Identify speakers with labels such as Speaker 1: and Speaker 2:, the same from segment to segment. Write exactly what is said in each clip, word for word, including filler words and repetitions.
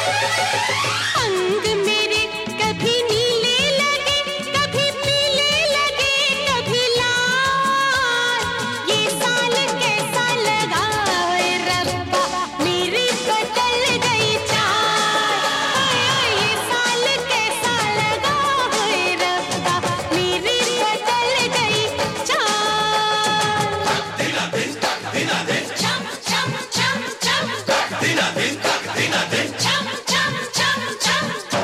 Speaker 1: अंग मेरे कभी नीले लगे, कभी पीले लगे, कभी लाल। ये साल कैसा लगा ओए रब्बा, मेरी बदल गई चाल। ये साल कैसा लगा ओए रब्बा, मेरी बदल गई चाल। दिना दिन तक दिना दिन चम चम चम चम दिना दिन तक दिना दिन चम चम चम चम।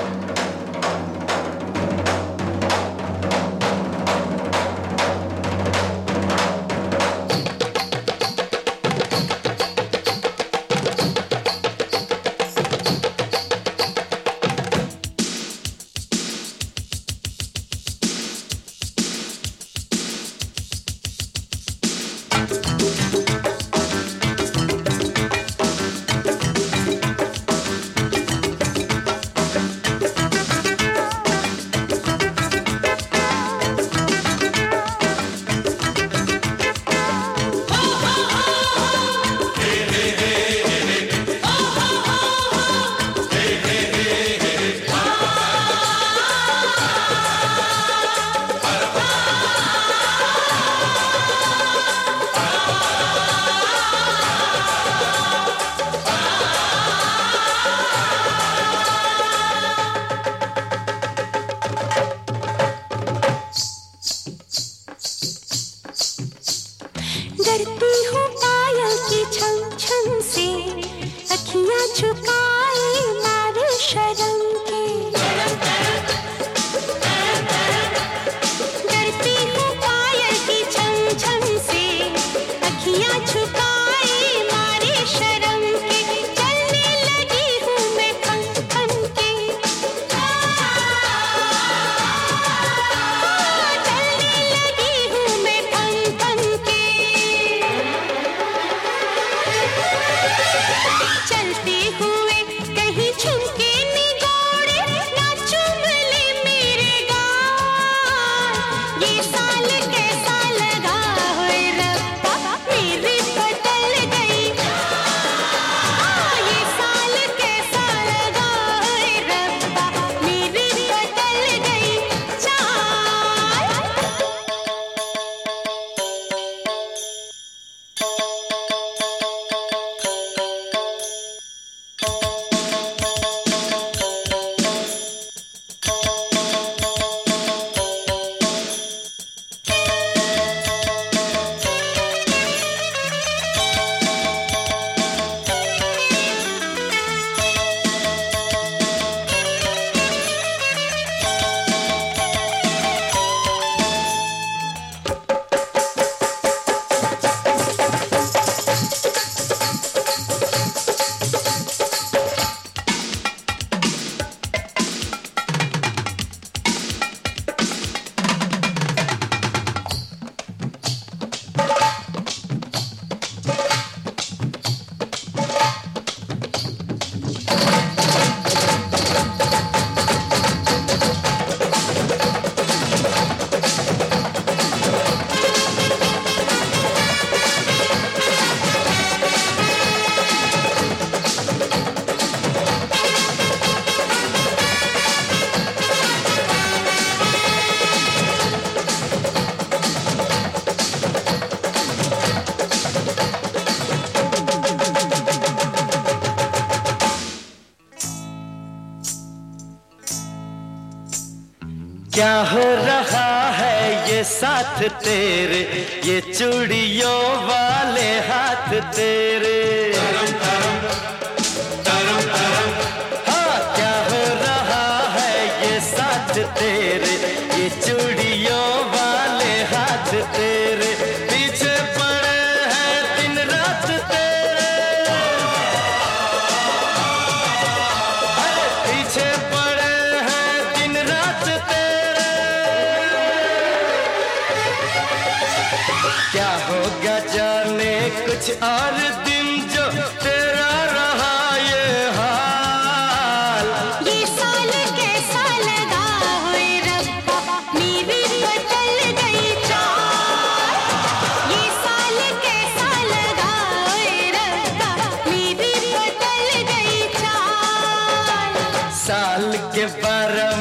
Speaker 1: डरती हूँ पायल की छम छम से, अखियाँ झुकाए मारे शर्म के। डरती हूँ पायल की छम छम से, अखियाँ झुकाए मारे शर्म के। चलने लगी हूँ मैं थम थम के, चलने लगी हूँ मैं थम थम के। चलते हुए कहीं झुमके निगोड़े, ना चुम ले मेरे गाल। ये साल कैसा लगा ओए रब्बा, मेरी बदल गई। ये साल कैसा लगा ओए रब्बा, मेरी बदल गई चाल।
Speaker 2: क्या हो रहा है ये साथ तेरे, ये चूड़ियों वाले हाथ तेरे। हाँ, क्या हो रहा है ये साथ तेरे, ये चूड़ियों वाले हाथ तेरे। पीछे पड़े हैं दिन रात तेरे, अरे पीछे पड़े हैं दिन रात तेरे। क्या होगा जाने कुछ और दिन जो तेरा रहा ये हाल।
Speaker 1: ये साल कैसा लगा ओए रब्बा, मेरी बदल गई चाल। ये साल कैसा लगा ओए रब्बा, मेरी बदल गई चाल।
Speaker 2: के बारह